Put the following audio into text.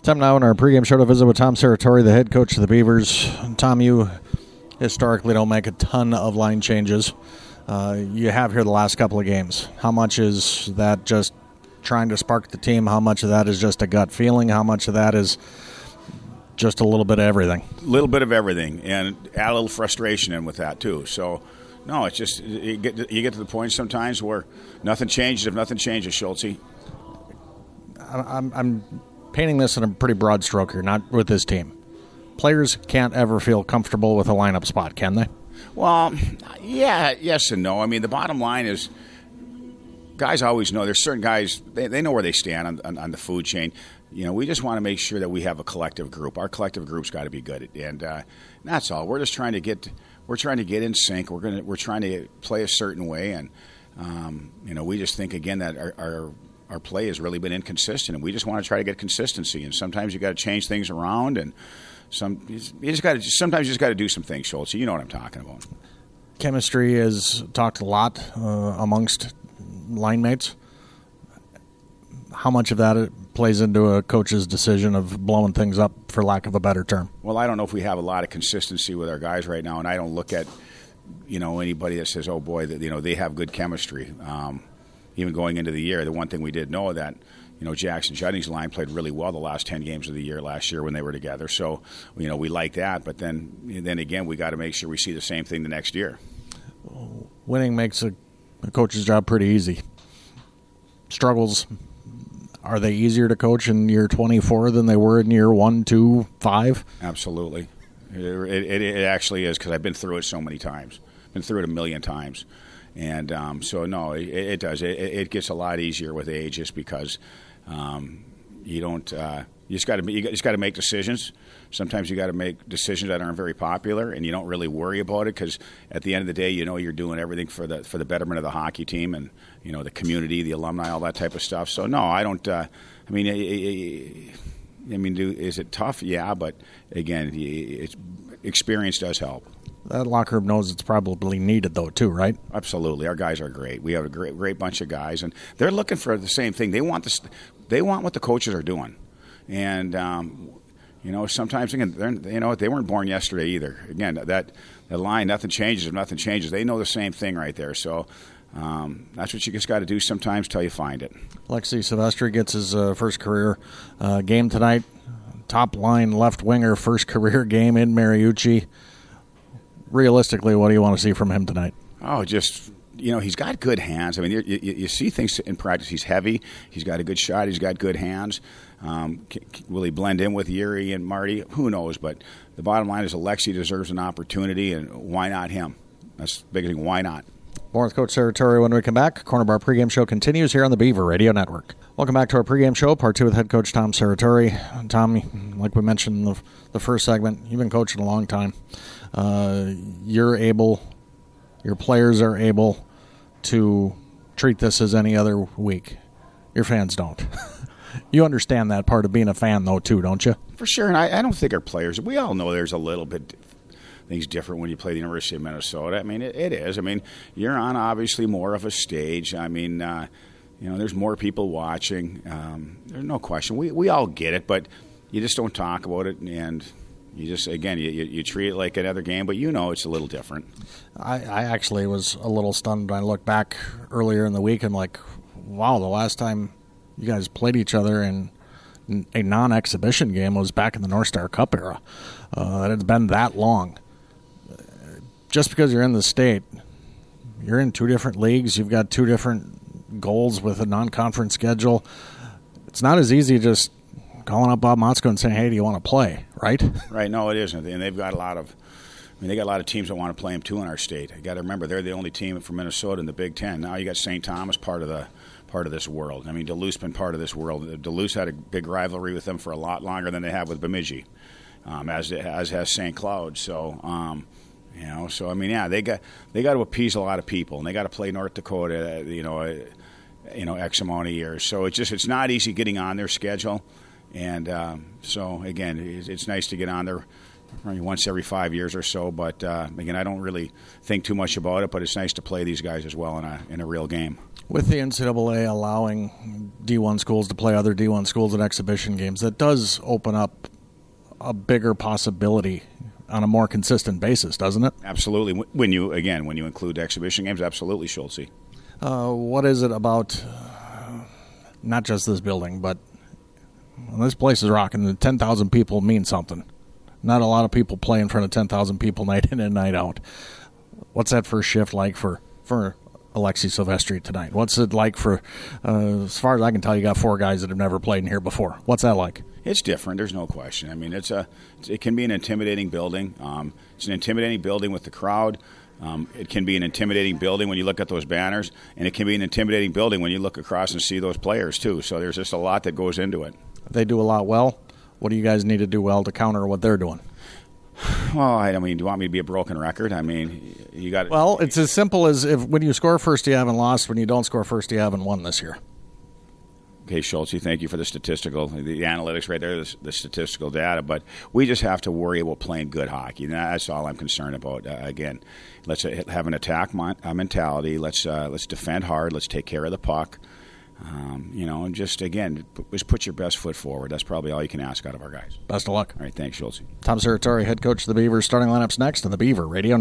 Time now in our pregame show to visit with Tom Serratore, the head coach of the Beavers. Tom, you historically don't make a ton of line changes. You have here the last couple of games. How much is that just trying to spark the team? How much of that is just a gut feeling? How much of that is just a little bit of everything? A little bit of everything, and add a little frustration in with that too. So, no, it's just you get to the point sometimes where nothing changes. If nothing changes, Schultze. I'm painting this in a pretty broad stroke here, not with this team. Players can't ever feel comfortable with a lineup spot, can they? Well, yeah, yes and no. I mean, the bottom line is guys always know. There's certain guys, they know where they stand on the food chain. You know, we just want to make sure that we have a collective group. Our collective group's got to be good, and that's all. We're just trying to get in sync. We're trying to play a certain way, and we just think again that our play has really been inconsistent, and we just want to try to get consistency. And sometimes you got to change things around, and sometimes you just got to do some things, Schultz. You know what I'm talking about. Chemistry is talked a lot amongst line mates. How much of that plays into a coach's decision of blowing things up, for lack of a better term? Well, I don't know if we have a lot of consistency with our guys right now, and I don't look at anybody that says, oh boy, that they have good chemistry. Even going into the year, the one thing we did know that, Jackson Jennings' line played really well the last 10 games of the year last year when they were together. So, we like that. But then again, we got to make sure we see the same thing the next year. Winning makes a coach's job pretty easy. Struggles, are they easier to coach in year 24 than they were in year 1, 2, 5? Absolutely. It actually is, because I've been through it so many times. Been through it a million times. And so, no, it does. It gets a lot easier with age, just because you don't. You just got to make decisions. Sometimes you got to make decisions that aren't very popular, and you don't really worry about it, because at the end of the day, you're doing everything for the betterment of the hockey team and the community, the alumni, all that type of stuff. So no, I don't. Is it tough? Yeah, but again, experience does help. That locker room knows it's probably needed, though, too, right? Absolutely. Our guys are great. We have a great bunch of guys, and they're looking for the same thing. They want what the coaches are doing, and sometimes again, they weren't born yesterday either. Again, that line, nothing changes if nothing changes. They know the same thing right there. So that's what you just got to do sometimes till you find it. Alexi Silvestri gets his first career game tonight. Top line left winger, first career game in Mariucci. Realistically, what do you want to see from him tonight? Oh, just, he's got good hands. I mean, you see things in practice. He's heavy. He's got a good shot. He's got good hands. Will he blend in with Yuri and Marty? Who knows? But the bottom line is Alexi deserves an opportunity, and why not him? That's the big thing. Why not? More with Coach Serratore when we come back. Corner Bar pregame show continues here on the Beaver Radio Network. Welcome back to our pregame show, part 2 with head coach Tom Serratore. Tom, like we mentioned in the first segment, you've been coaching a long time. Your players are able to treat this as any other week. Your fans don't. You understand that part of being a fan, though, too, don't you? For sure, and I don't think our players, we all know there's a little bit things different when you play the University of Minnesota. I mean, it is. I mean, you're on obviously more of a stage. I mean, there's more people watching. There's no question. We all get it, but you just don't talk about it, and you just, again, you treat it like another game, but it's a little different. I actually was a little stunned when I looked back earlier in the week and like, wow, the last time you guys played each other in a non-exhibition game was back in the North Star Cup era. It's been that long. Just because you're in the state, you're in 2 different leagues, you've got 2 different goals with a non-conference schedule. It's not as easy just calling up Bob Motzko and saying, hey, do you want to play, right? Right, no, it isn't. And they've got a lot of teams that want to play them, too, in our state. You got to remember, they're the only team from Minnesota in the Big Ten. Now you got St. Thomas part of this world. I mean, Duluth's been part of this world. Duluth's had a big rivalry with them for a lot longer than they have with Bemidji, as has St. Cloud. So, so I mean, yeah, they got to appease a lot of people, and they got to play North Dakota, X amount of years. So it's not easy getting on their schedule, and so again, it's nice to get on there. once every 5 years or so. But again, I don't really think too much about it. But it's nice to play these guys as well in a real game. With the NCAA allowing D1 schools to play other D1 schools in exhibition games, that does open up a bigger possibility on a more consistent basis, doesn't it? Absolutely. When you include exhibition games, absolutely, Schultz. What is it about not just this building, but this place is rocking. 10,000 people mean something. Not a lot of people play in front of 10,000 people night in and night out. What's that first shift like for Alexi Silvestri tonight? What's it like for, as far as I can tell, you got 4 guys that have never played in here before. What's that like? It's different. There's no question. I mean, it can be an intimidating building. It's an intimidating building with the crowd. It can be an intimidating building when you look at those banners, and it can be an intimidating building when you look across and see those players too. So there's just a lot that goes into it. They do a lot well. What do you guys need to do well to counter what they're doing? Well, I mean, do you want me to be a broken record? I mean, you got. Well, it's as simple as when you score first, you haven't lost. When you don't score first, you haven't won this year. Okay, Schultz, thank you for the analytics right there, the statistical data. But we just have to worry about playing good hockey. And that's all I'm concerned about. Again, let's have an attack mentality. Let's defend hard. Let's take care of the puck. And just put your best foot forward. That's probably all you can ask out of our guys. Best of luck. All right, thanks, Schultz. Tom Serratori, head coach of the Beavers. Starting lineups next on the Beaver Radio